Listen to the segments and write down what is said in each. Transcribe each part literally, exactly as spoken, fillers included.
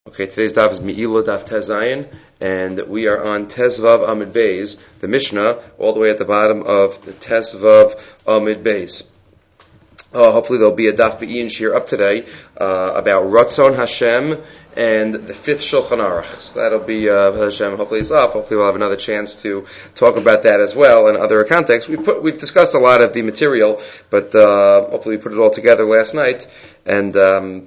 Okay, today's daf is Me'ila daf Tezayin, and we are on Tezvav Amid Beis, the Mishnah, all the way at the bottom of the Tezvav Amid Beis. Uh, hopefully there'll be a daf Be'in shir up today uh, about Ratzon Hashem and the fifth Shulchan Aruch. So that'll be uh, Hashem. Hopefully it's up. Hopefully we'll have another chance to talk about that as well in other contexts. We've put we've discussed a lot of the material, but uh, hopefully we put it all together last night and. Um,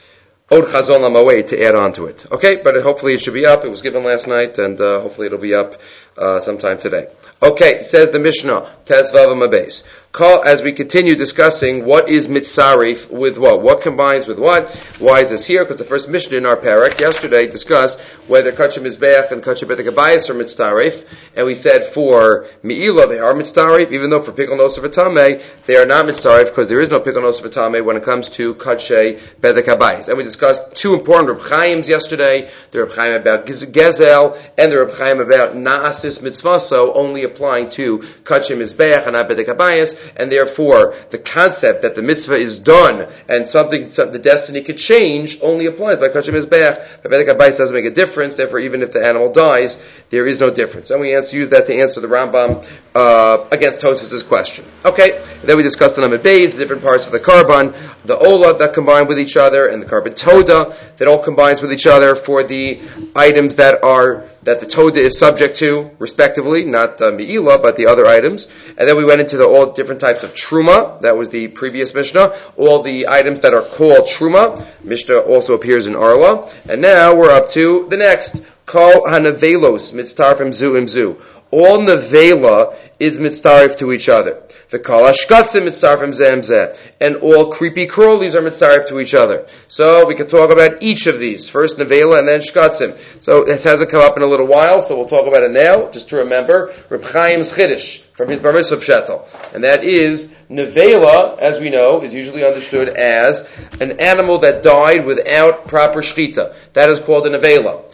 Od Chazon Lamaway to add on to it. Okay, but hopefully it should be up. It was given last night, and uh, hopefully it'll be up uh, sometime today. Okay, says the Mishnah, Tezvav Amabes. Call as we continue discussing what is mitzarif with what, what combines with what. Why is this here? Because the first Mishnah in our parak yesterday discussed whether kachim mizbeach and kachim betek habayis are mitzarif, and we said for mi'ila they are mitzarif, even though for pikol nosef v'tamei they are not mitzarif because there is no pikol nosef v'tamei when it comes to kachim betek habayis. And we discussed two important Reb Chaims yesterday: the Reb Chaim about gezel and the Reb Chaim about na'asis mitzvaso, only applying to kachim mizbeach and not betek habayis. And therefore, the concept that the mitzvah is done and something, the destiny could change only applies by kachim mizbeach. By betek habayis doesn't make a difference. Therefore, even if the animal dies, there is no difference. And we answer, use that to answer the Rambam uh, against Tosfos' question. Okay. And then we discussed on Amid Beis the different parts of the carbon, the ola that combine with each other, and the carbon toda that all combines with each other for the items that are that the toda is subject to, respectively, not uh, mi'ila, but the other items. And then we went into the all different types of truma. That was the previous Mishnah. All the items that are called truma. Mishnah also appears in Arla. And now we're up to the next. Kol hanavelos mitztarfim zu im zu. All nevela is mitztarif to each other. The kol hashkatzim mitztarfim zeh im zeh. And all creepy crawlies are mitztarif to each other. So we could talk about each of these. First nevela and then shkatzim. So it hasn't come up in a little while, so we'll talk about it now. Just to remember, Reb Chaim's Chiddush from his Bar Mitzvah Pshetel. And that is, nevela, as we know, is usually understood as an animal that died without proper shchita. That is called a nevela.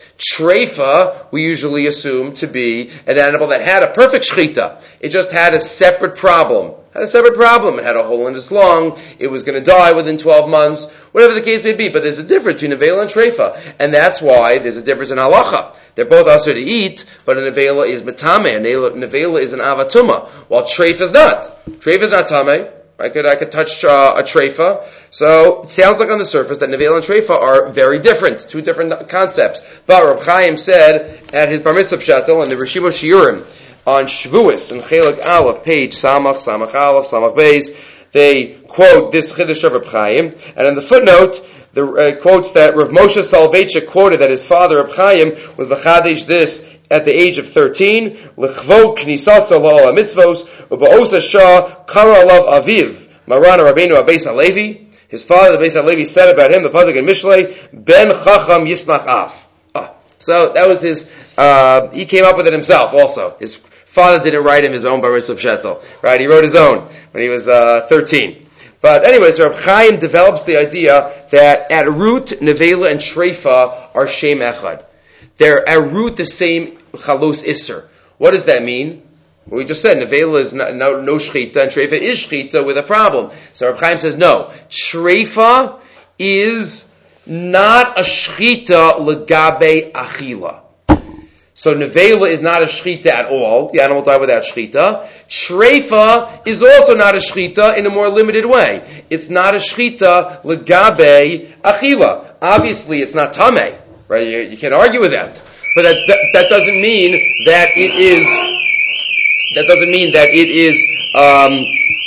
Treifa, we usually assume to be an animal that had a perfect shchita. It just had a separate problem. Had a separate problem. It had a hole in its lung. It was going to die within twelve months. Whatever the case may be. But there's a difference between nevela and treifa. And that's why there's a difference in halacha. They're both also to eat, but a nevela is metame. A nevela is an avatuma, while treifa is not. Treifa is not tame. I could, I could touch uh, a treifa. So it sounds like on the surface that nevela and treifa are very different, two different concepts. But Reb Chaim said at his Bar Mitzvah Pshetel and the Reshima Shiurim on Shavuos and Chelik Aleph, page Samach, Samach Aleph, Samach Beis, they quote this Chiddush of Reb Chaim, and in the footnote, the uh, quotes that Rav Moshe Soloveitchik quoted that his father Reb Chaim was mechadesh this at the age of thirteen, l'chvod knisasa la'ol mitzvos, u'ba'osa shah kara alav aviv, Maran Rabbeinu Abeis Halevi. His father, the Beis Halevi, said about him, the pasuk in Mishlei, ben chacham yismach af. Oh, so that was his, uh, he came up with it himself also. His father didn't write him his own Bar Mitzvah Pshetel, right? He wrote his own when he was uh, thirteen. But anyways, so Reb Chaim develops the idea that at root, nevela and treifa are shem echad. They're at root the same chalos isser. What does that mean? Well, we just said nevela is no, no, no shchita and treifa is shchita with a problem. So Reb Chaim says no. Treifa is not a shchita legabe achila. So nevela is not a shchita at all. The animal died without shchita. Treifa is also not a shchita in a more limited way. It's not a shchita legabe achila. Obviously, it's not tameh, right? You, you can't argue with that. But that, that, that doesn't mean that it is. That doesn't mean that it is um,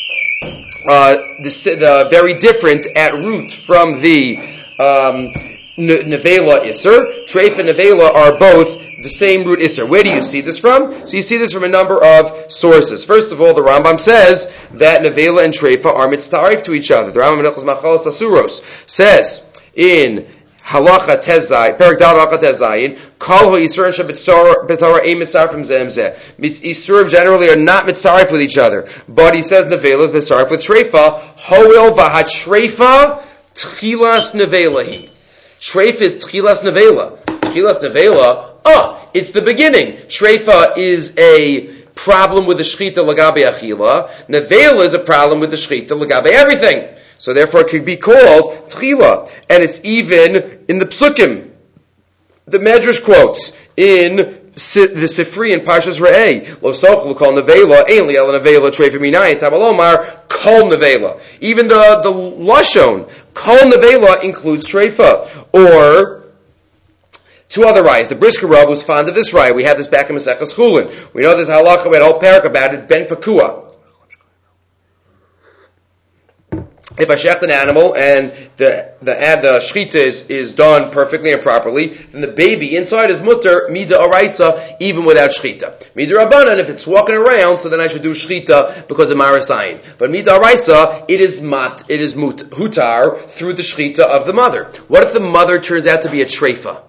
uh, the, the very different at root from the um, nevela isser. Treifa and nevela are both the same root isser. Where do you see this from? So you see this from a number of sources. First of all, the Rambam says that nevela and treifa are mitztarif to each other. The Rambam in Hilchos Machalos Asuros says in Halacha Tezai, Perak Dal Halacha Tezayin, Kol ho Yisurim shebetzara ein mitzarfim zeh im zeh. Yisurim generally are not mitzarif with each other, but he says nevela is mitzarif with treifa. Hoil v'hatreifa tchilas nevelahi. Treifa is tchilas nevela. Tchilas nevela. Ah, it's the beginning. Treifa is a problem with the shchita lagabe achila. Nevela is a problem with the shchita lagabe everything. So therefore it could be called tchila. And it's even in the psukim. the Medrash quotes in the Sifri in Parshas Re'eh, Lo sochlu kol nevela, ein li el nevela treifa minayin, tamalomar kol nevela. Even the, the Lashon, kol nevela includes treifa. Or, two other rayas. The Brisker Rav was fond of this raya. We had this back in Maseches Chulin. We know this halacha, we had a whole parak about it, ben pakua. If I shecht an animal and the the the shchita is, is done perfectly and properly, then the baby inside is mutter mida araisa even without shchita. Mida rabbanan, if it's walking around, so then I should do shchita because of marasayin. But mida araisa, it is mat, it is mut hutar through the shchita of the mother. What if the mother turns out to be a treifa?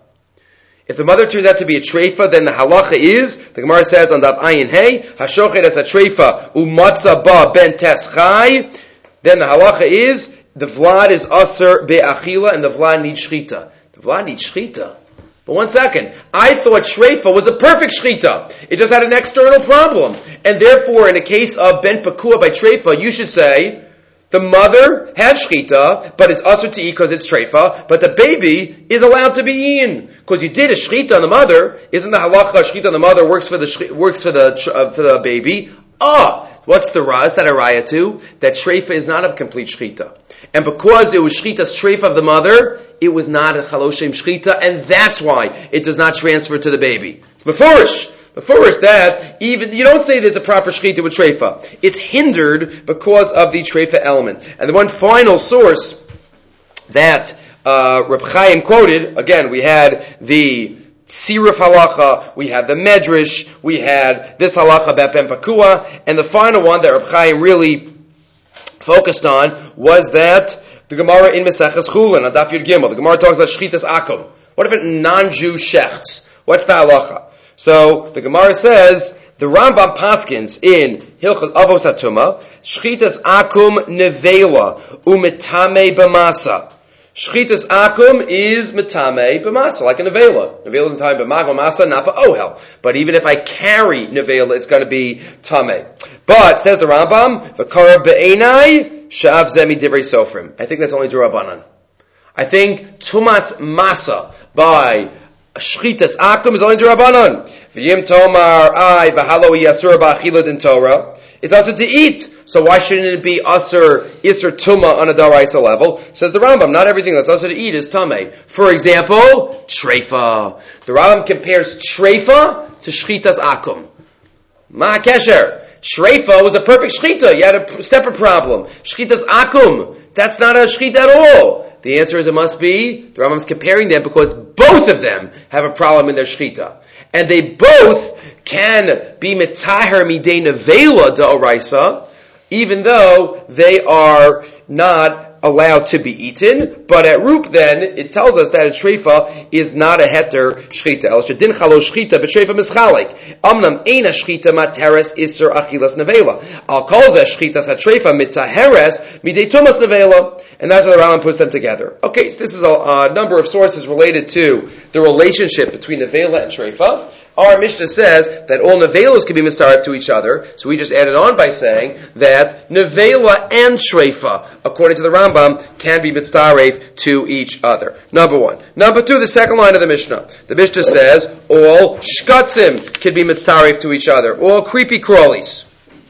If the mother turns out to be a treifa, then the halacha is, the Gemara says on Daf Ayin Hey, hashochet as a treifa umatza ba ben teschai. Then the halacha is, the vlad is aser be'achila, and the vlad needs shchita. The vlad needs shchita. But one second, I thought shreifa was a perfect shchita. It just had an external problem. And therefore, in a case of ben pakua by treifa, you should say, the mother had shchita, but it's aser to eat because it's treifa, but the baby is allowed to be eaten. Because you did a shchita on the mother, isn't the halacha shchita on the mother works for the, works for the, uh, for the baby? Ah! What's the raya? Is that a raya too? That treifa is not a complete shchita. And because it was shchita's treifa of the mother, it was not a chaloshem shchita, and that's why it does not transfer to the baby. It's mefurish. Mefurish that, even, you don't say there's a proper shchita with treifa. It's hindered because of the treifa element. And the one final source that, uh, Reb Chaim quoted, again, we had the Siruf halacha, we had the Medrash, we had this halacha about Ben Pakua, and the final one that Reb Chaim really focused on was that the Gemara in Maseches Chulin, on Daf Yud Gimel, the Gemara talks about Shchitas Akum. What if a non-Jew shechts? What's the halacha? So, the Gemara says, the Rambam paskins in Hilchos Avos HaTumah, Shchitas Akum nevela umetame b'masa. Shchitas akum is metame b'masa, like a nevela. Nevela in time b'mag b'masa, not b'ohel. But even if I carry nevela, it's going to be tame. But, says the Rambam, v'kara be'enai, sha'av zemi divrei sofrim. I think that's only D'Rabbanan. I think tumas masa by shchitas akum is only D'Rabbanan. V'yim tomar ay v'halo yasur ba'achila din Torah. It's also to eat. So why shouldn't it be Asur, Isser Tuma on a Daraisa level? Says the Rambam, not everything that's Asur to eat is Tameh. For example, Treifa. The Rambam compares Treifa to Shchitas Akum. Ma Kesher. Treifa was a perfect Shchita. You had a separate problem. Shchitas Akum. That's not a Shchita at all. The answer is it must be, the Rambam's comparing them because both of them have a problem in their Shchita. And they both can be Metaher Midei Nevela Da'oraisa, even though they are not allowed to be eaten. But at Rup then, it tells us that a treifa is not a heter shchita. El shedin chalo shchita b'treifa mischalik. Amnam eina shchita materes isur achilas nevela. Al kolze shchita sa treifa mitaheres midei tumas nevela. And that's how the Rambam puts them together. Okay, so this is a, a number of sources related to the relationship between nevela and treifa. Our Mishnah says that all nevelos can be mitzaref to each other, so we just added on by saying that nevela and shreifa, according to the Rambam, can be mitzaref to each other. Number one. Number two, the second line of the Mishnah. The Mishnah says all shkatzim can be mitzaref to each other. All creepy crawlies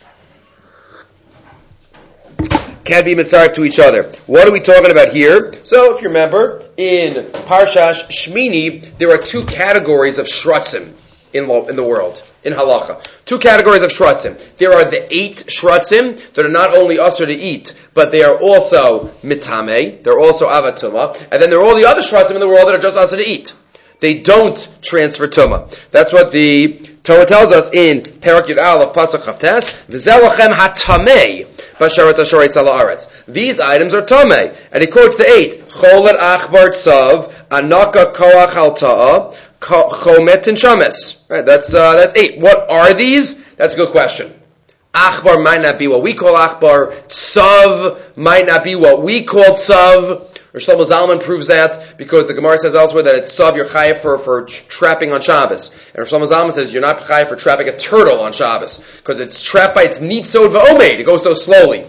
can be mitzaref to each other. What are we talking about here? So, if you remember, in Parshash Shmini, there are two categories of shratzim in, lo- in the world, in halacha. Two categories of shratzim. There are the eight shratzim that are not only usher to eat, but they are also mitame, they're also avatuma, and then there are all the other shratzim in the world that are just usher to eat. They don't transfer tuma. That's what the Torah tells us in Perak Yud Aleph Pasuk Chavtes, V'zelachem hatamei b'sharetz hashoretz ala aretz. These items are tamei, and he quotes the eight: Cholet achbar tzav, anaka koach al ta'a, chomet and shames. Right, that's uh, that's eight. What are these? That's a good question. Achbar might not be what we call achbar. Tzav might not be what we call tzav. Rosh Shlomo Zalman proves that because the Gemara says elsewhere that it's tzav you're chayav for, for trapping on Shabbos. And Rosh Shlomo Zalman says you're not chayav for trapping a turtle on Shabbos because it's trapped by its nitzod v'omed. It goes so slowly.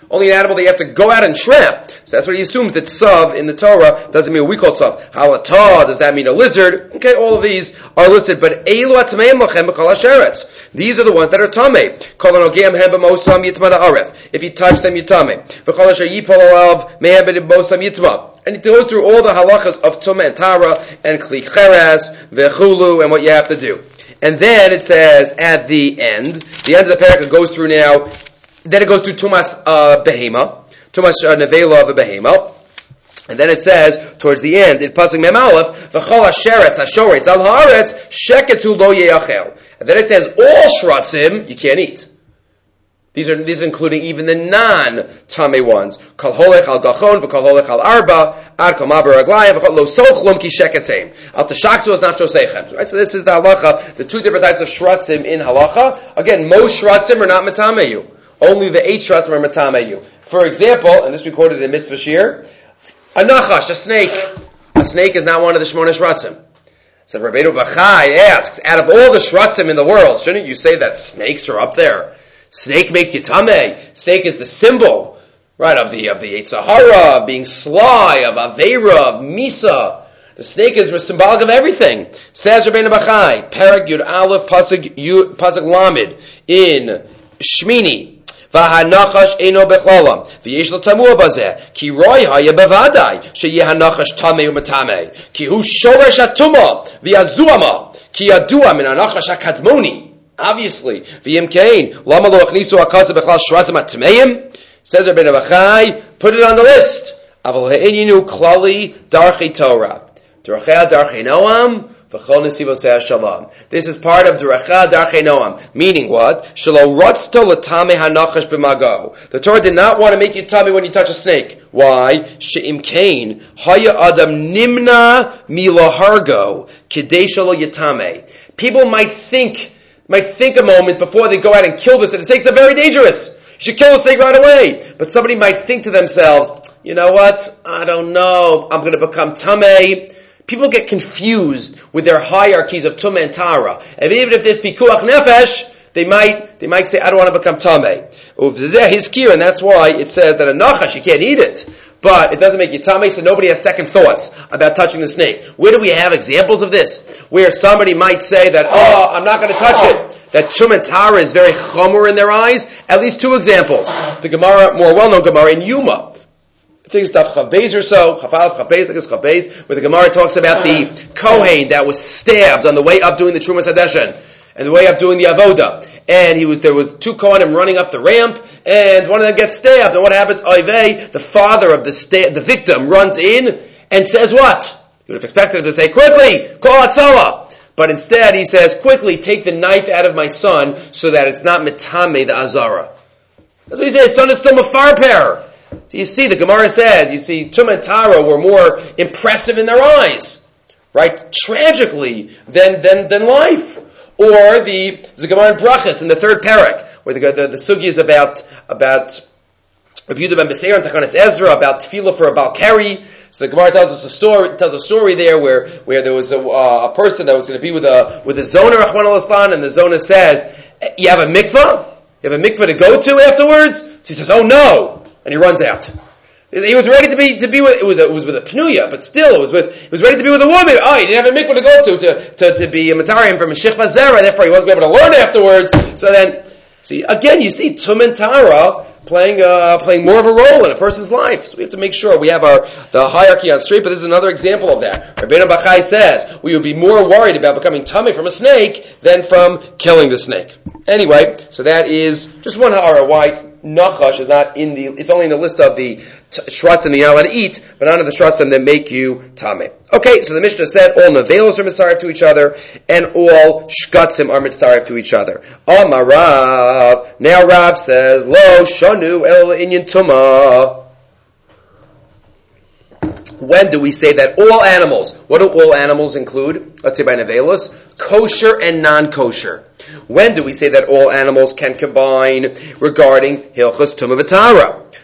Only an animal that you have to go out and trap. So that's what he assumes, that tzav in the Torah doesn't mean what we call tzav. Halatah, does that mean a lizard? Okay, all of these are listed. But Eilu atmeim lachem b'chol hasheretz. These are the ones that are tamei. Kol hanogam hem b'mosam yitma da'aref. If you touch them, you tamei. V'chol asher yipol alav mehem b'mosam yitma. And it goes through all the halachas of tumah and tara and kli cheres, v'chulu, and what you have to do. And then it says at the end, the end of the parak goes through now, then it goes through tumas uh, behema, tumas uh, nevela of a behema, and then it says towards the end in pasuk mem aleph, v'chol hasheretz hashoretz al haaretz sheketzu lo yeachel. And then it says all shratzim you can't eat. These are these are including even the non-tamei ones. Kol holech al gachon v'kol holech al arba ad kol maber raglayim v'kol lo sochlum ki sheketzeim. Al tashaksu is not shoseichem. Right, so this is the halacha. The two different types of shratzim in halacha. Again, most shratzim are not metameyu. Only the eight shratzim are metameyu. For example, and this we quoted in Mitzvah Shir, a nachash, a snake. A snake is not one of the shmona shratzim. So Rabbeinu Bachai asks, out of all the shratzim in the world, shouldn't you say that snakes are up there? Snake makes you tamei. Snake is the symbol, right, of the of the Yetzer Hara, of being sly, of Aveira, of Misa. The snake is symbolic of everything. Says Rabbeinu Bachai, Perek Yud Aleph Pasuk Yud Pasuk Lamed in Shmini. V'hanachash eino bechlalam v'yesh lo tamua bazeh ki roi haya bevadai sheyeh hanachash tamei u'matamei ki hu shoresh atuma v'yazuama ki yadua min hanachash hakadmoni. Obviously, v'yim kein lama lo achnisu hakaza bechlal shratzim atmeim. Says Rabbeinu Bachai, put it on the list. Aval he'enyinu klali darchei Torah darchei darchei noam. This is part of Duracha Darchei Noam. Meaning what? Shelo rotzto l'tamei hanachash b'mago. The Torah did not want to make you tamei when you touch a snake. Why? She'im kain haya adam nimna milahargo kidei shelo yitame. People might think, might think a moment before they go out and kill this, and the snakes are very dangerous. You should kill a snake right away. But somebody might think to themselves, you know what? I don't know. I'm going to become tamei. People get confused with their hierarchies of tumah and tara, and even if there's pikuach nefesh, they might they might say, "I don't want to become tamei." And that's why it says that a nachash you can't eat it, but it doesn't make you tamei, so nobody has second thoughts about touching the snake. Where do we have examples of this? Where somebody might say that, "Oh, I'm not going to touch it." That tumah and tara is very chomer in their eyes. At least two examples. The Gemara, more well-known Gemara in Yuma. I think it's Daf Chav Beis or so, Chav Aleph, Chav Beis, I think it's Chav Beis, where the Gemara talks about the Kohen that was stabbed on the way up doing the Trumas Hadeshen, and the way up doing the Avoda. And he was, there was two Kohanim running up the ramp, and one of them gets stabbed, and what happens? Oivei, the father of the sta- the victim, runs in, and says what? You would have expected him to say, quickly, call Hatzalah. But instead he says, quickly, take the knife out of my son, so that it's not Metame, the Azara. That's what he says, his son is still Mefarper. So you see, the Gemara says, you see, Tumah and Tara were more impressive in their eyes, right? Tragically, than than, than life. Or the, the Gemara in Brachas in the third parak, where the the, the sugi is about about Rabbi Yehuda ben Beseir and Takanas Ezra, about tefillah for a Balkari. So the Gemara tells us a story, tells a story there where, where there was a, uh, a person that was going to be with a with a zoner, Rachmana litzlan, and the zoner says, "You have a mikvah? You have a mikvah to go to afterwards?" So he says, "Oh no." And he runs out. He was ready to be to be with it was it was with a pnuya, but still it was with he was ready to be with a woman. Oh, he didn't have a mikvah to go to to to, to be a matariim from a shechva zera. Therefore, he wasn't able to learn afterwards. So then, see again, you see tum and tara playing uh, playing more of a role in a person's life. So we have to make sure we have our the hierarchy on straight. But this is another example of that. Rabbeinu Bachai says we would be more worried about becoming tummy from a snake than from killing the snake. Anyway, so that is just one hara why nachash is not in the, it's only in the list of the t- shratzim you're not allowed to eat, but none of the shratzim that make you tameh. Okay, so the Mishnah said all nevelos are mitzaref to each other, and all shkatzim are mitzaref to each other. Amar Rav, now Rav says, lo shanu el inyan tumah. When do we say that all animals, what do all animals include? Let's say by nevelos, kosher and non-kosher. When do we say that all animals can combine regarding Hilchos Tumah V'Tara?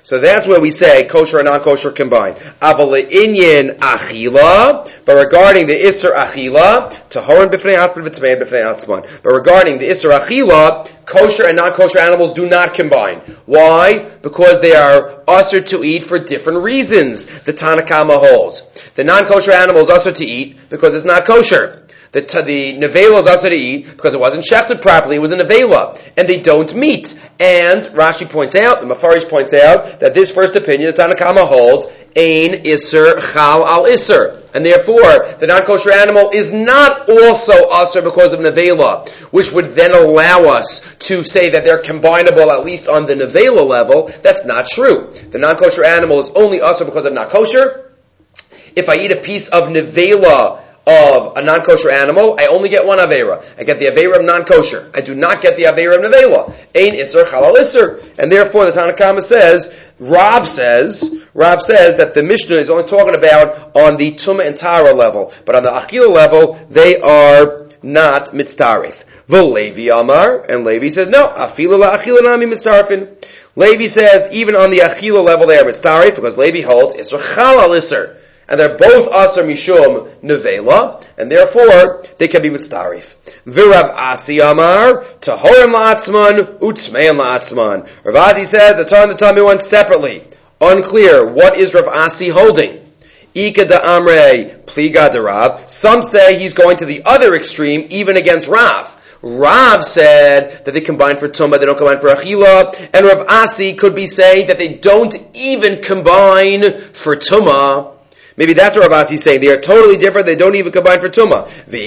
So that's where we say kosher and non-kosher combined. Aval inyan achila, but regarding the Isser achila, tahoran b'fnei atzman v'tmei b'fnei atzman. But regarding the Isser achila, kosher and non-kosher animals do not combine. Why? Because they are usher to eat for different reasons. The Tanna Kama holds. The non-kosher animal is usher to eat because it's not kosher. The, the nevela is also to eat because it wasn't shechted properly. It was a nevela, and they don't meet. And Rashi points out, the Mafarish points out that this first opinion, the Tanna Kama holds, ein iser chal al iser, and therefore the non-kosher animal is not also usher because of nevela, which would then allow us to say that they're combinable at least on the nevela level. That's not true. The non-kosher animal is only usher because of not kosher. If I eat a piece of nevela of a non-kosher animal, I only get one Aveira. I get the Aveira of non-kosher. I do not get the Aveira of Nevela. Ein Isser Chalal Isser. And therefore the Tanna Kama says, Rav says, Rav says that the Mishnah is only talking about on the Tumah and Tara level. But on the Achila level, they are not mitztarif. V'Levi Amar, and Levi says, no, Afila la Achila nami mitztarifin. Levi says, even on the Achila level they are mitztarif, because Levi holds Isser Chalal Isser. And they're both asar mishum nevela, and therefore they can be mitztarif. V'Rav Asi Amar tahorim la'atzman utzmeim la'atzman. Rav Asi says the Torah and the Talmud went separately. Unclear. What is Rav Asi holding? Ika da Amrei pliga de Rav. Some say he's going to the other extreme, even against Rav. Rav said that they combine for Tumah, they don't combine for Achila, and Rav Asi could be saying that they don't even combine for Tumah. Maybe that's what Rav Asi is saying. They are totally different. They don't even combine for Tumah.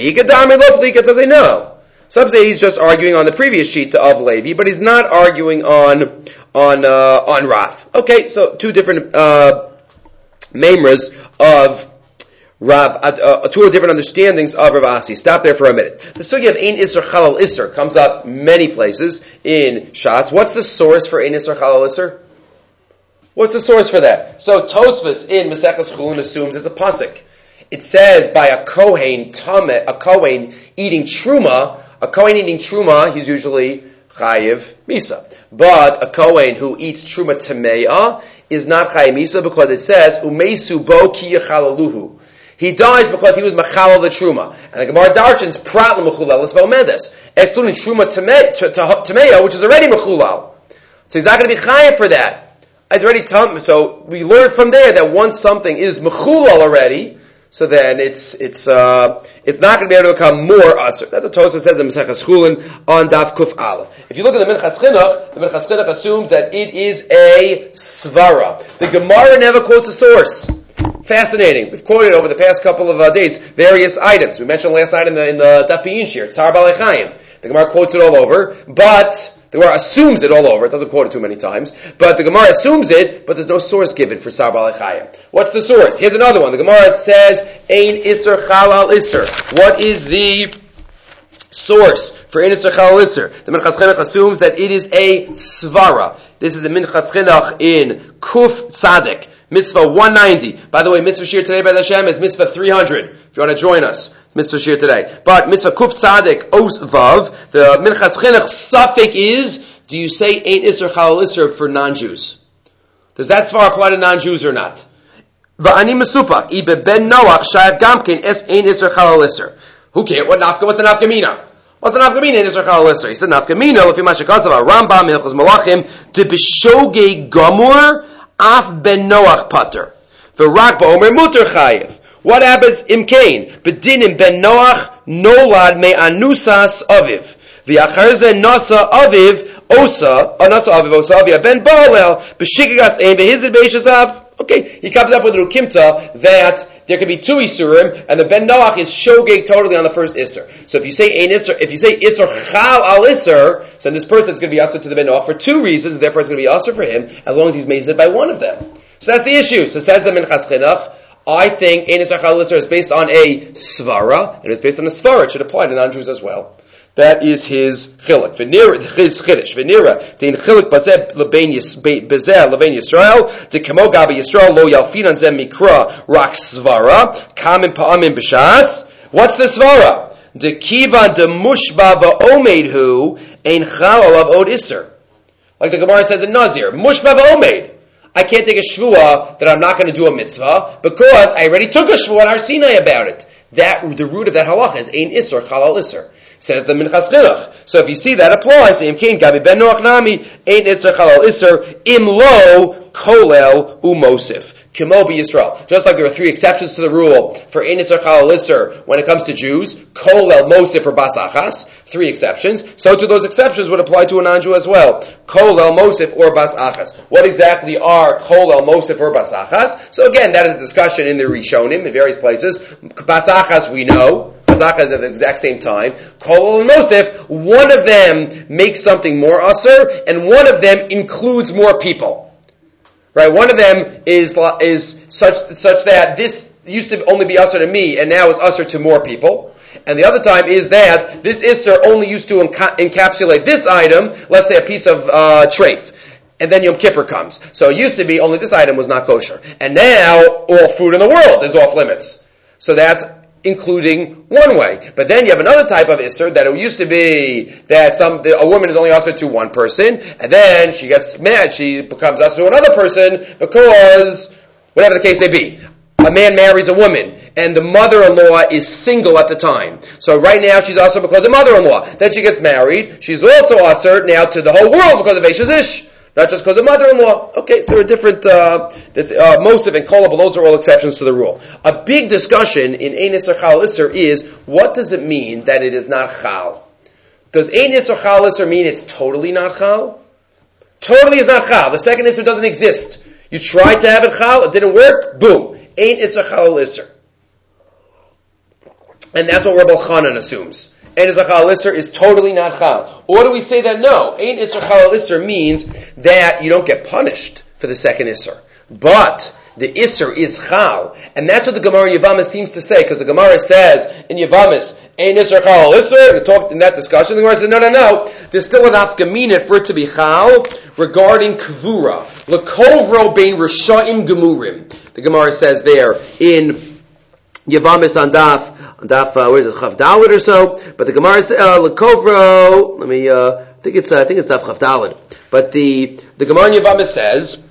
So they know. Some say he's just arguing on the previous sheet of Levi, but he's not arguing on on uh, on Rav. Okay, so two different uh, memras of Rav, uh, uh, two different understandings of Rav Asi. Stop there for a minute. The sugya of Ein Isser Chalal Isser comes up many places in Shas. What's the source for Ein Isser Chalal Isser? What's the source for that? So Tosfos in Maseches Chulin assumes it's a pasuk. It says by a kohen tameh, a kohen eating truma, a kohen eating truma, he's usually chayiv misa. But a kohen who eats truma tameah is not chayiv misa because it says umeisu bo ki yachalaluhu. He dies because he was machalal the truma. And the Gemara darshans prat l'mechulal l'svel medes, excluding truma tameah, which is already mechulal. So he's not going to be chayiv for that. It's already tam. So we learn from there that once something is mechulal already, so then it's it's uh, it's not going to be able to become more asur. That's what Tosfos says in Maseches Chulin on Daf Kuf Aleph. If you look at the Minchas Chinuch, the Minchas Chinuch assumes that it is a svara. The Gemara never quotes a source. Fascinating. We've quoted over the past couple of uh, days various items. We mentioned last night in the in the Daf Piyun Shir, Tzar Balei Chaim. The Gemara quotes it all over, but the Gemara assumes it all over. It doesn't quote it too many times, but the Gemara assumes it, but there's no source given for Tzar Balei Chaim. What's the source? Here's another one. The Gemara says, Ein Isser Chalal Isser. What is the source for Ein Isser Chalal Isser? The Minchas Chinuch assumes that it is a svara. This is the Minchas Chinuch in Kuf Tzaddik. Mitzvah one ninety. By the way, Mitzvah Shir today by the Hashem is Mitzvah three hundred. If you want to join us, Mitzvah Shir today. But Mitzvah Kuf Tzadik Os Vav, the Minchas Chinuch suffix is, do you say Ein Isser Chalal Isser for non-Jews? Does that svar apply to non-Jews or not? Va'ani Mesupak, Ibe Ben Noach Shayav Gamkin Es Ein Isser Chalal Isser. Who cares? What nafka? What's the nafkamina? What's the nafkamina in Isser Chalal Isser? He said nafkamina, if you match a concept, Rambam, Hilchos Malachim, De B'Shogei Gamur, Af Ben Noach Pater. V'rak Ba'omer Muter Chayev. What happens im Kain? Bedinim Ben Noach nolad me anusas aviv. V'acharze nasa aviv osa, nasa aviv osa avia ben Baalel b'shikigas ein v'hizid b'ishasav. Okay, he comes up with a rukimta that there could be two isurim, and the Ben Noach is shogeg totally on the first isur. So if you say ein isur, if you say isur chal al isur, so this person's going to be asur to the Ben Noach for two reasons. Therefore, it's going to be asur for him as long as he's mazed by one of them. So that's the issue. So says the Minchas Chinuch, I think Ein Isser Chalal Isser is based on a svara, and it's based on a svara. It should apply to non-Jews as well. That is his chiluk. V'nira, his chiddush. V'nira, dein chiluk bazeh lebein Yisrael, de kamo gabi Yisrael lo yalfinan zem mikra rak svara, kamin pa'amin b'shas. What's the svara? De kivan de mushba va'omed hu ein chalal of od Isser. Like the Gemara says in Nazir, mushba va'omed. I can't take a shvuah that I'm not going to do a mitzvah because I already took a shvuah on Har Sinai about it. That the root of that halacha is ein isur chalal isur. Says the Minchas Chinuch. So if you see that applies, im kain gabi ben noach nami ein isur chalal isur im lo kolel umosif. Kimo Yisrael. Just like there are three exceptions to the rule for ein isur chalal isur when it comes to Jews, kolel mosif or basachas, three exceptions. So to those exceptions would apply to a non-Jew as well. Kolel mosif or basachas. What exactly are kolel mosif or basachas? So again, that is a discussion in the Rishonim in various places. Basachas we know. Basachas at the exact same time. Kolel and mosif, one of them makes something more usur, and one of them includes more people. Right, one of them is is such such that this used to only be usher to me, and now is usher to more people. And the other time is that this isser only used to enca- encapsulate this item, let's say a piece of uh, treif, and then Yom Kippur comes. So it used to be only this item was not kosher, and now all food in the world is off limits. So that's including one way. But then you have another type of isser that it used to be that some the, a woman is only usher to one person, and then she gets mad, she becomes usher to another person because whatever the case may be. A man marries a woman, and the mother-in-law is single at the time. So right now she's usher because of mother-in-law. Then she gets married, she's also usher now to the whole world because of Eishes Ish. Not just because of mother-in-law. Okay, so there are different, uh, this, uh, most of and Kol, but those are all exceptions to the rule. A big discussion in Ein Isur Chal Isur is, what does it mean that it is not Chal? Does Ein Isur Chal Isur mean it's totally not Chal? Totally is not Chal. The second Isur doesn't exist. You tried to have it Chal, it didn't work, boom. Ein Isur Chal Isur. And that's what Rabbi Chanan assumes. Ein Isur Chal Isur is totally not Chal. Or do we say that no? Ein Isur Chal Isur means that you don't get punished for the second Isur. But the Isur is Chal. And that's what the Gemara in Yavamis seems to say, because the Gemara says in Yavamis, Ein Isur Chal Isur, and talked in that discussion, the Gemara says, no, no, no, there's still an afkamina for it to be Chal regarding Kvura. L'kovro bein Rishayim Gemurim. The Gemara says there in Yavamis on Daf, Daf, uh, where is it, Chav Daled or so? But the Gemara says, uh, L'kovro, let me, uh, I think it's, uh, I think it's Daf Chav Daled. But the, the Gemara in Yavamis says,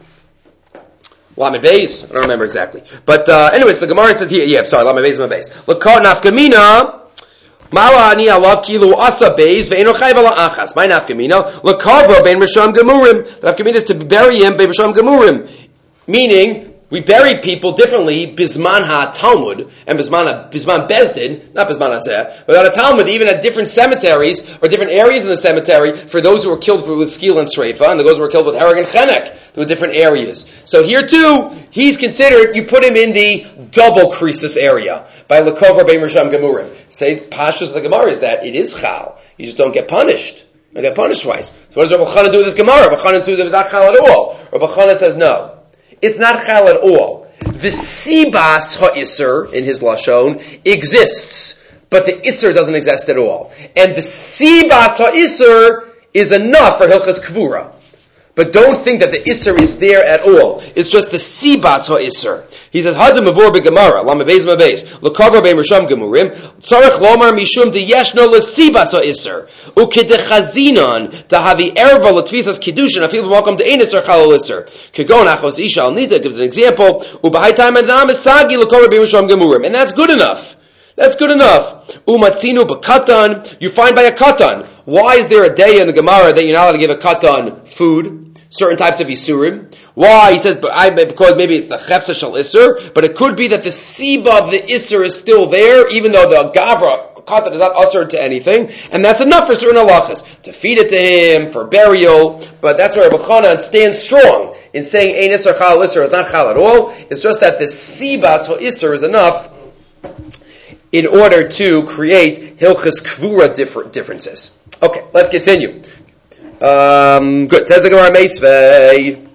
Lamed Beis, I don't remember exactly. But, uh, anyways, the Gemara says here, yeah, I'm sorry, Lamed Beis, Lamed Beis. L'kot nafkamina, Mala ani alav kilu asa beis ve'eno chayv ala achas. My nafkamina, l'kavro bein risham gemurim. The nafkamina is to bury him bein risham gemurim. Meaning, we bury people differently, bisman ha-Talmud, and bisman, ha, bisman Bezdin, not bisman hazeh, but on a Talmud, even at different cemeteries, or different areas in the cemetery, for those who were killed with skil and sreifa, and those who were killed with hereg and chenek. There were different areas. So here too, he's considered, you put him in the double krisis area, by L'kovra bein risham gemurim. Say, Pashas of the Gemara is that it is chal. You just don't get punished. You don't get punished twice. So what does Rabbi Chanan do with this Gemara? Rabbi Chanan says it's not chal at all. Rabbi Chanan says no. It's not chal at all. The sibas ha'isr, in his lashon, exists, but the isr doesn't exist at all. And the sibas ha'isr is enough for hilchas kvura. But don't think that the isr is there at all. It's just the sibas ha'isr. He says, Hadam avor be'gemara, lama beis ma beis, l'kavra be'im risham gemurim, tzarech lomar mishum de yeshno l'sibas ha'isr, u'kedechazinon, tahavi erva l'tvisas kiddushin, afil b'malkom de ein isr chal l'isr. Kegon achos isha al-nida gives an example, u'b'hai time adam esagi l'kavra be'im risham gemurim. And that's good enough. That's good enough. Umatzinu b'katan, you find by a katan. Why is there a day in the Gemara that you're not allowed to give a katan food? Certain types of isurim. Why? He says, but I, because maybe it's the chefsa shel isur, but it could be that the siba of the isur is still there, even though the gavra, katan, is not ushered to anything, and that's enough for certain halachas. To feed it to him, for burial, but that's where Rabbi Chanan stands strong in saying, ein isur chal isur is not chal at all. It's just that the sibas for isur is enough in order to create hilchas kvura differ- differences. Okay, let's continue. Um, good. Says the Gemara Meisvei.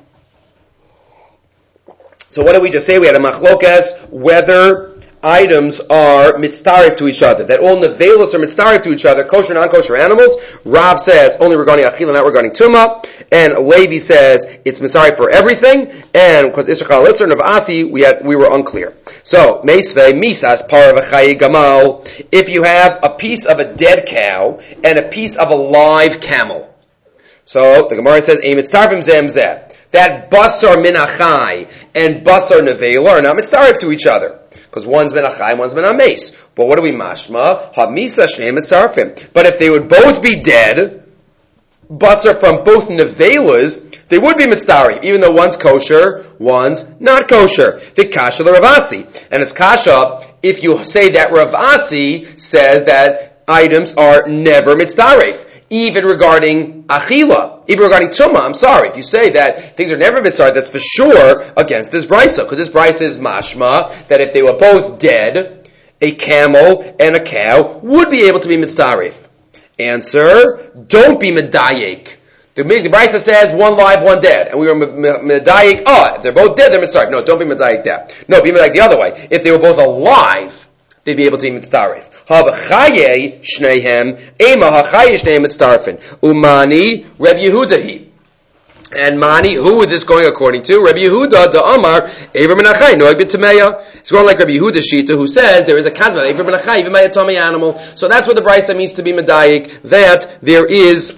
So what did we just say? We had a machlokas whether items are mitztarif to each other. That all nevelos are mitztarif to each other, kosher and non-kosher animals. Rav says only regarding achila, not regarding tuma. And Levi says it's mitztarif for everything. And because Isser Chal Isser and Navasi, we had we were unclear. So Meisvei misas par v'chayi gamal. If you have a piece of a dead cow and a piece of a live camel. So the Gemara says, "Ein mitztarfim zeh zeh." that basar min achai and basar nevela are not mitzaref to each other. Because one's min achai, one's min ames. But what do we mashma? Ha-misa shnei mitzarefim. But if they would both be dead, basar from both nevelas, they would be mitzaref, even though one's kosher, one's not kosher. Vikasha the Ravasi. And it's kasha if you say that Ravasi says that items are never mitzaref. Even regarding achila, even regarding tumah, I'm sorry, if you say that things are never mitzaref, that's for sure against this brisa, because this brisa is mashma, that if they were both dead, a camel and a cow would be able to be mitzaref. Answer, don't be medayek. The, the brisa says one live, one dead, and we were medayek, oh, if they're both dead, they're mitzaref. No, don't be medayek that. No, be medayek the other way. If they were both alive, they'd be able to be mitzaref. Ha'v'chaye shneihem, ema ha'chaye shneihem mitzarefin. Umani, Reb Yehudahi. And Mani, who is this going according to? Reb Yehuda, the Amar, Ever Menachai, Noeg b'Tameya. It's going like Reb Yehuda Shita, who says there is a kazma, Ever Menachai, even by a tummy animal. So that's what the brisa means to be medayik, that there is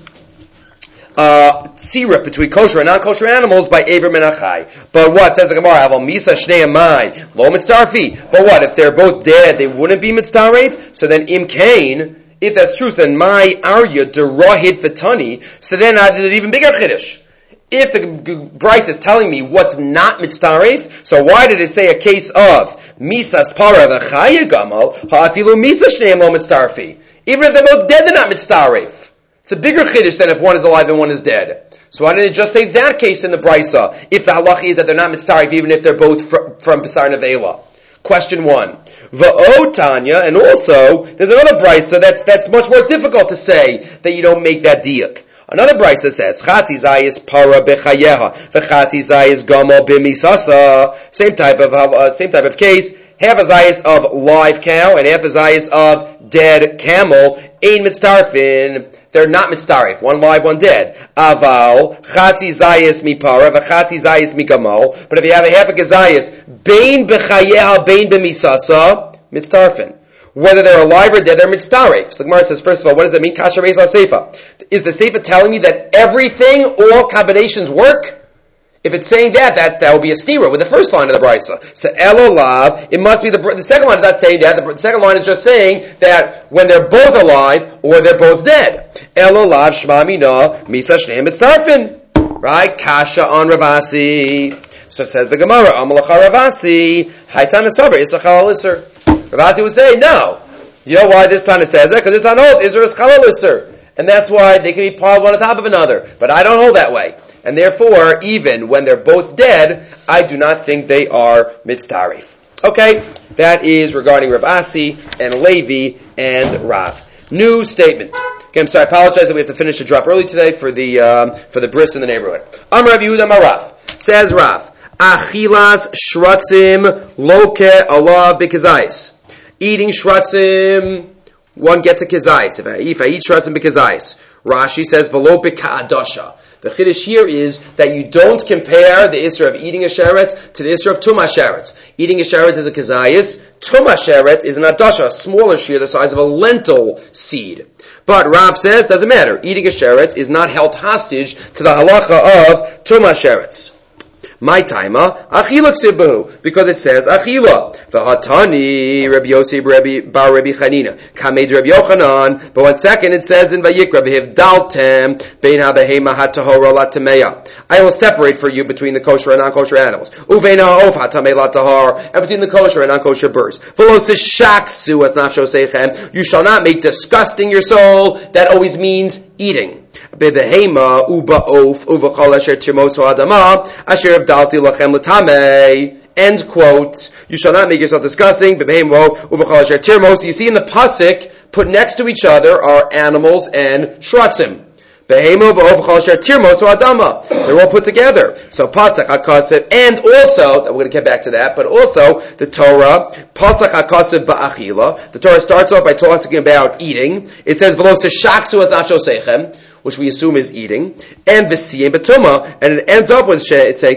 Uh, tzirah between kosher and non-kosher animals by Ever Menachai. But what says the Gemara? Aval misa shnei amai lo mitzarfi. But what if they're both dead? They wouldn't be mitzaref. So then im kain. If that's true, so then my arya derahid v'tani. So then I did an even bigger chiddush. If the Bryce is telling me what's not mitzaref, so why did it say a case of misas para v'chaya gamal ha'afilu misa shnei lo mitzarfi? Even if they're both dead, they're not mitzaref. It's a bigger chiddush than if one is alive and one is dead. So why didn't it just say that case in the brisa? If the halacha is that they're not mitzaref, even if they're both fr- from Basar Nevela. Question one. V'o Tanya, and also, there's another brisa that's, that's much more difficult to say that you don't make that diuk. Another brisa says, Chati zayis para bechayeha, v'chati zayis gamo b'misasa. Same type of, uh, same type of case. Half a zayis of live cow and half a zayis of dead camel. Ein mitzarfin. They're not mitzaref. One live, one dead. Aval, chatzi zayis mi para, v'chatzi zayis mi gamal. But if you have a half a gazayis, bein b'chayeha, bein b'misasa, mitzarfin. Whether they're alive or dead, they're mitzaref. So the Gemara says, first of all, what does that mean? Kasha reis la seifa. Is the seifa telling me that everything, all combinations work? If it's saying that, that, that will be a stira with the first line of the brisa. So elolav, it must be the the second line is not saying that. The, the second line is just saying that when they're both alive or they're both dead. Elolav shma mina misa shneim mitzarfin. Right? Kasha on Ravasi. So says the Gemara, Amalacha Ravasi, Haitan Asavar, Isachal Alisser. Ravasi would say, no. You know why this Tana says that? Because it's on oath, Isra is Chalal Alisser. And that's why they can be piled one on top of another. But I don't hold that way. And therefore, even when they're both dead, I do not think they are mitzaref. Okay, that is regarding Rav Asi and Levi and Rav. New statement. Okay, I'm sorry, I apologize that we have to finish the drop early today for the um, for the bris in the neighborhood. Am Rav Yehuda Marav. Says Rav, Achilas shratzim loke alav b'kazais. Eating shratzim, one gets a kazais. If I, if I eat shratzim b'kazais. Rashi says, v'lo b'ka'adasha. The chiddush here is that you don't compare the isra of eating a sheretz to the isra of tumah sheretz. Eating a sheretz is a kazayis. Tumah sheretz is an adasha, a smaller shear the size of a lentil seed. But Rav says, doesn't matter. Eating a sheretz is not held hostage to the halacha of tumah sheretz. My taima, achila ksibahu, because it says achila. V'hatani, Rabbi Yosef, Rabbi Bar Rabbi Chanina, Kamed Rabbi Yochanan. But one second, it says in Vayikra, v'hivdaltem bein habehema hatahora latameya. I will separate for you between the kosher and non-kosher animals. Uvein ha'of hatamei latahar, and between the kosher and non-kosher birds. V'lo seshaksu as nafsho seichem. You shall not make disgusting your soul. That always means eating. Bebehema uba of uvachal asher tirmoso adama asher avdalti lachem l'tamei. End quote. You shall not make yourself disgusting. Bebehema uvachal asher tirmos. You see in the pasuk, put next to each other are animals and shratzim. Behema uvachal asher tirmoso adama. They're all put together. So pasuk hakasev, and also we're going to get back to that, but also the Torah pasuk hakasev ba'achila. The Torah starts off by talking about eating. It says v'lo seshaksu as nafsho seichem, which we assume is eating, and v'siyem b'tumah, and it ends up with it's saying,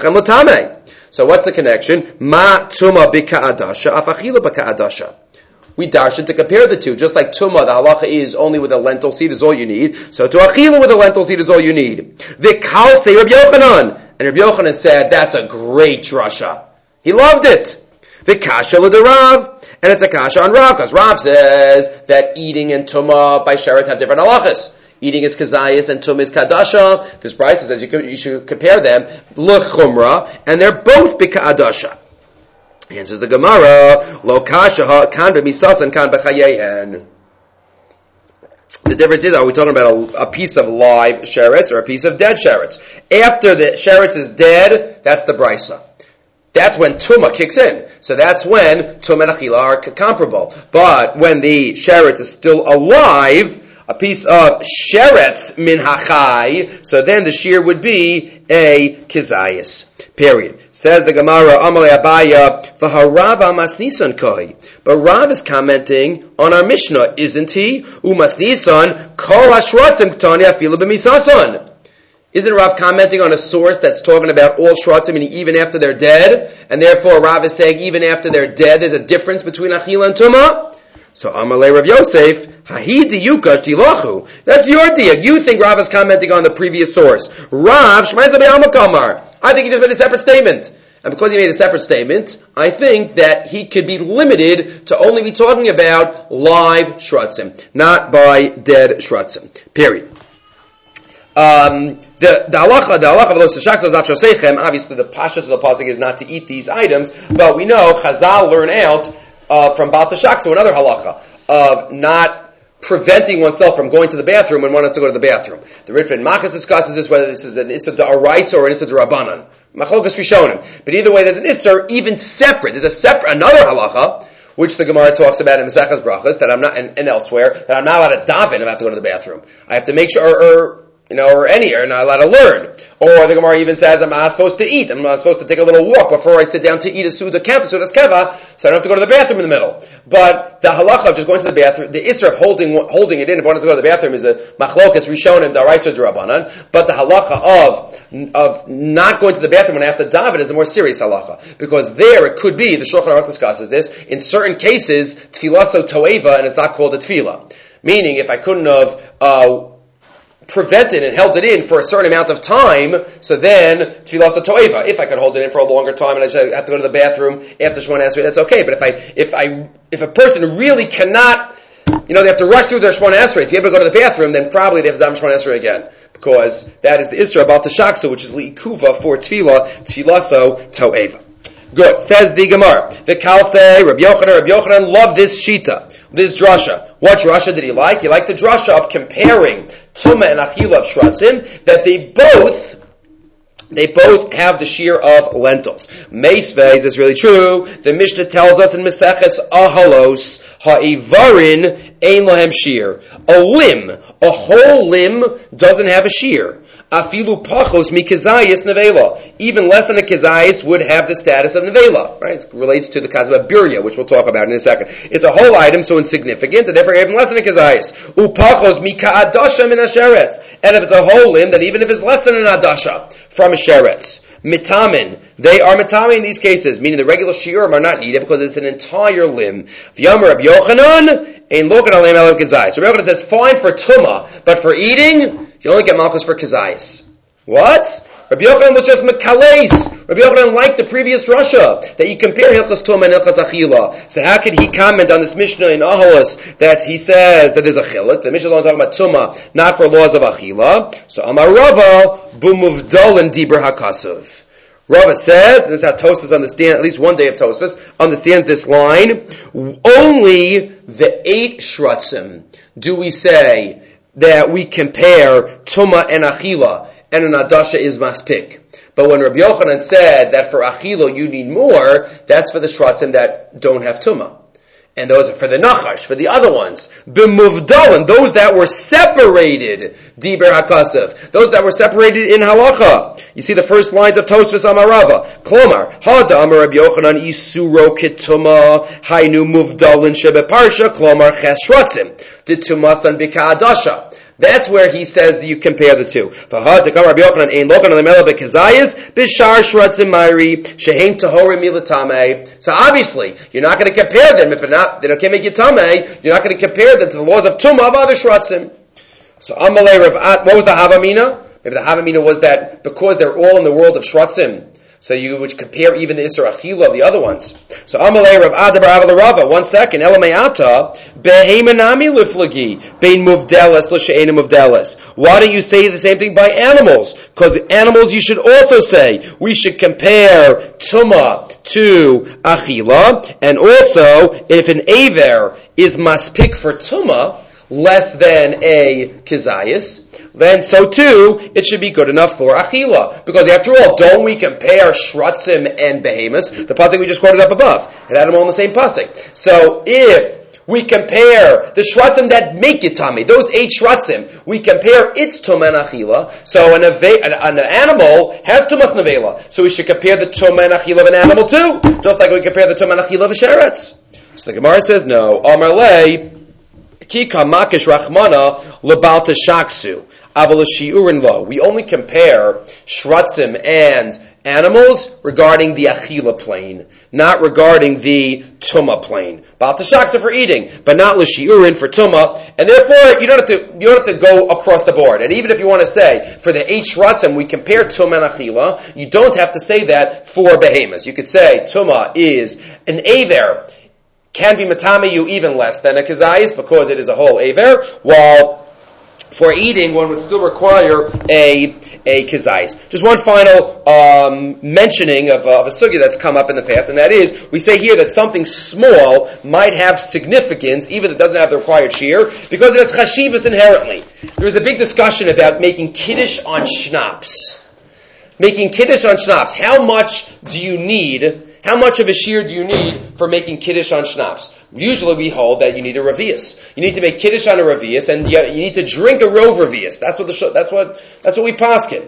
so what's the connection? Ma tumah b'ka'adasha, afachila b'ka'adasha. We darshan to compare the two. Just like Tumah, the halacha is only with a lentil seed is all you need. So to Achila with a lentil seed is all you need. The Kal say Rabbi Yochanan. And Rabbi Yochanan said, that's a great drasha. He loved it. The Kasha l'derav. And it's a Kasha on Rav, because Rav says that eating and Tumah by Sheretz have different halachas. Eating is kazayas and tum is kadasha. This price says you, you should compare them l'chumra, and they're both b'kadasha. Answers the Gemara, lo kasha kan b'misas kan b'chayehen. The difference is, are we talking about a, a piece of live sheretz or a piece of dead sheretz? After the sheretz is dead, that's the brisa. That's when Tumah kicks in. So that's when Tumah and Achila are comparable. But when the sheretz is still alive, a piece of sheretz min hachai, so then the shear would be a kizayis. Period. Says the Gemara, Amalei Abaya, v'harav amasnisan koi. But Rav is commenting on our Mishnah, isn't he? Umasnisan kol hashratzim ktani afilu b'misason. Isn't Rav commenting on a source that's talking about all shratzim, meaning even after they're dead? And therefore Rav is saying even after they're dead, there's a difference between Achila and Tumah? So Amalei Rav Yosef, Hahi diyukash dilachu. That's your diyak. You think Rav is commenting on the previous source. Rav, Shmaiz Abayamakar. I think he just made a separate statement. And because he made a separate statement, I think that he could be limited to only be talking about live shratzim, not by dead shratzim. Period. Um, the the halacha, the halacha of los shaksos afshosechem. Obviously, the pashas of the pasuk is not to eat these items, but we know Chazal learn out uh, from Baal Tashakso another halacha of not preventing oneself from going to the bathroom when one has to go to the bathroom. The Ritva in Makas discusses this, whether this is an Issa D'Oraisa or an Issa D'Rabanan. Machlokas Rishonim. But either way, there's an Issa even separate. There's a separate, another halacha, which the Gemara talks about in Mesechas Brachas, that I'm not, and, and elsewhere, that I'm not allowed to daven if I have to go to the bathroom. I have to make sure, or, or you know, or any, or not allowed to learn. Or the Gemara even says I'm not supposed to eat. I'm not supposed to take a little walk before I sit down to eat a Suda Keva, Suda Keva, so I don't have to go to the bathroom in the middle. But the halacha of just going to the bathroom, the Isra of holding holding it in if one has to go to the bathroom is a machlokas rishonim daraisa d'rabanan. But the halacha of of not going to the bathroom when I have to daven is a more serious halacha, because there it could be, the Shulchan Aruch discusses this, in certain cases tefillah so toeva and it's not called a tefillah. Meaning if I couldn't have uh, prevented and held it in for a certain amount of time, so then tefillah toeva. If I could hold it in for a longer time and I just have to go to the bathroom after Shemona Esrei, that's okay. But if I, if I, if a person really cannot, you know, they have to rush through their Shemona Esrei to be able to go to the bathroom, then probably they have to daven Shemona Esrei again, because that is the Isra about the Shaksa, which is liikuva for tefillah, tefillah toeva. Good. Says the Gemara. The Kal say Rabbi Yochanan. Rabbi Yochanan loved this shita, this drasha. What drasha did he like? He liked the drasha of comparing Tumah and Achila of Shratzim, that they both, they both have the shear of lentils. Meisvei, is this really true? The Mishnah tells us in Meseches Ahalos, Ha'ivarin ein lohem shear. A limb, a whole limb doesn't have a shear. Afilu pachos mi kizayis nevela. Even less than a kizayis would have the status of nevela. Right? It relates to the concept of birya, which we'll talk about in a second. It's a whole item, so insignificant, and therefore even less than a kizayis. Upachos mi ka'adasha min asheretz. And if it's a whole limb, then even if it's less than an adasha from a sheretz, mitamin, they are mitamin in these cases, meaning the regular shiurim are not needed because it's an entire limb. V'yomer Rabbi Yochanan, ein lokan aleim elav kizayis. So Rabbi Yochanan says, fine for tumah, but for eating, you only get malchus for kizayis. What? Rabbi Yochanan was just mekalais. Rabbi Yochanan liked the previous drasha that you compare hilchas tumah and hilchas achila. So how could he comment on this Mishnah in Ahalos that he says that there's a chilut? The Mishnah is only talking about tumah, not for laws of achila. So Amar Rava b'muvdal and dibur hakasav. Rava says, and this is how Tosfos understands, at least one day of Tosfos, understands this line, only the eight shratzim do we say that we compare Tumah and Achila, and an Adasha is Maspik. But when Rabbi Yochanan said that for Achila you need more, that's for the shratzim that don't have Tumah. And those are for the Nachash, for the other ones. B'muvdalan, those that were separated, Diber HaKasav, those that were separated in Halacha. You see the first lines of Tosfos Amarava. Klomar, Hada Amar Rabbi Yochanan Isuro Ketuma, Hainu Muvdalan Shebe Parsha, Klomar Ches Shratzim, Ditumasan Bika Adasha. That's where he says that you compare the two. So obviously, you're not going to compare them. If they're not, they don't make you tamei, you're not going to compare them to the laws of tumah of other shratzim. So Amalei Rav, what was the Havamina? Maybe the Havamina was that because they're all in the world of shratzim, so you would compare even the Isser Achila of the other ones. So Amalei Rav Adabar Aval Rava, one second, Elameata, Behemanami Liflagi, Bein Muvdeles, L'She'ena Muvdeles. Why don't you say the same thing by animals? Because animals you should also say, we should compare Tumah to Achila, and also, if an Aver is maspik for Tumah, less than a kizayis, then so too, it should be good enough for achila. Because after all, don't we compare shratzim and behemoths? The pasuk we just quoted up above. It had them all in the same pasuk. So if we compare the shratzim that make it tummy, those eight shratzim, we compare its tumah and achila. So an, ave- an, an animal has tumah nevela. So we should compare the tumah and achila of an animal too. Just like we compare the tumah and achila of a sheretz. So the Gemara says, no, Amar lei, Kika makish rachmana lebalta shaksu aval shiurin lo. We only compare shratzim and animals regarding the achila plane, not regarding the tumah plane. Balta shaksu for eating, but not l'shiurin for tumah. And therefore, you don't have to you don't have to go across the board. And even if you want to say for the eight shratzim we compare tumah and achila, you don't have to say that for behemoths. You could say tumah is an aver. Can be matame you even less than a kazayis because it is a whole aver, while for eating one would still require a a kazayis. Just one final um, mentioning of, uh, of a sugya that's come up in the past, and that is, we say here that something small might have significance, even if it doesn't have the required shear, because it has chashivas inherently. There was a big discussion about making kiddush on schnapps. Making kiddush on schnapps. How much do you need? How much of a shear do you need for making kiddush on schnapps? Usually we hold that you need a revius. You need to make kiddush on a revius, and you, you need to drink a rov revius. That's what the that's what that's what we paskin.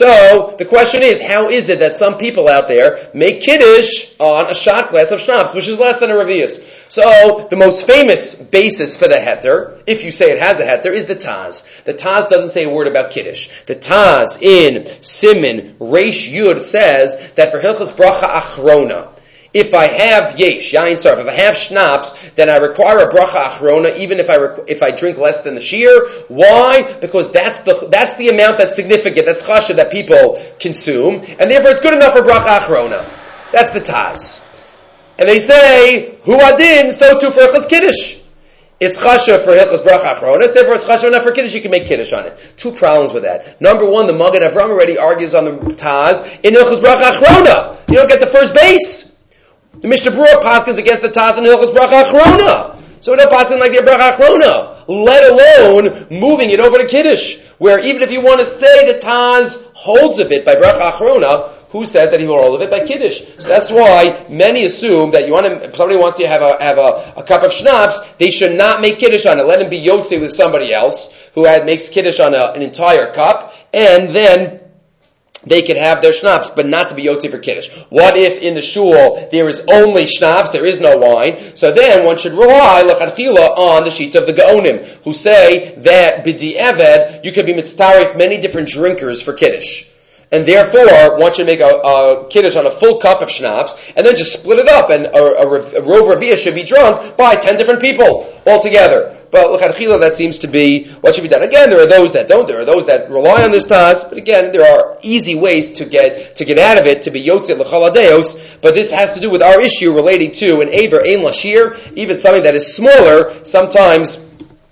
So the question is, how is it that some people out there make kiddush on a shot glass of schnapps, which is less than a revius? So the most famous basis for the heter, if you say it has a heter, is the Taz. The Taz doesn't say a word about kiddush. The Taz in Siman Reish Yud says that for Hilchos Bracha Achrona, if I have yesh, yain sarf, if I have schnapps, then I require a bracha achrona, even if I rec- if I drink less than the shear. Why? Because that's the that's the amount that's significant, that's chasha that people consume, and therefore it's good enough for bracha achrona. That's the Taz. And they say, hu adin, so too for Hilchos Kiddush. It's chasha for Hilchos Bracha Achronas, therefore it's chasha enough for Kiddush, you can make Kiddush on it. Two problems with that. Number one, the Magen Avram already argues on the Taz in Hilchos Bracha Achrona. You don't get the first base. The Mishnah Berurah paskins against the Taz in Hilchos Bracha Achrona. So we don't paskin like the Bracha Achrona, let alone moving it over to Kiddush, where even if you want to say the Taz holds of it by Bracha Achrona, who said that he will hold of it by Kiddush? So that's why many assume that you want to, if somebody wants to have a have a, a cup of schnapps, they should not make Kiddush on it. Let him be Yotze with somebody else who had, makes Kiddush on a, an entire cup, and then they could have their schnapps, but not to be Yotze for Kiddush. What if in the shul there is only schnapps, there is no wine? So then one should rely, l'chadchila, on the sheet of the Gaonim, who say that b'di eved, you could be mitztarif many different drinkers for Kiddush. And therefore, one should make a, a kiddush on a full cup of schnapps, and then just split it up, and a, a, a rov revius should be drunk by ten different people altogether. But l'chadchila, that seems to be what should be done. Again, there are those that don't. There are those that rely on this Taz. But again, there are easy ways to get to get out of it, to be yotzei l'chol hadeos. But this has to do with our issue relating to an aver ein lashir, even something that is smaller, sometimes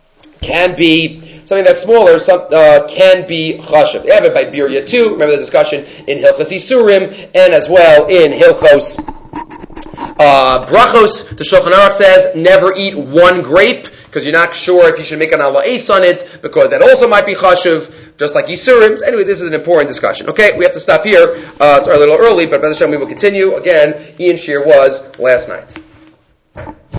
can be. Something that's smaller some, uh, can be chashav. They have it by Birya too. Remember the discussion in Hilchos Isurim and as well in Hilchos uh, Brachos. The Shulchan Aruch says never eat one grape because you're not sure if you should make an ala ace on it because that also might be chashav, just like Isurim. Anyway, this is an important discussion. Okay, we have to stop here. Uh, it's a little early, but B'ezras Hashem we will continue. Again, Ian Shear was last night.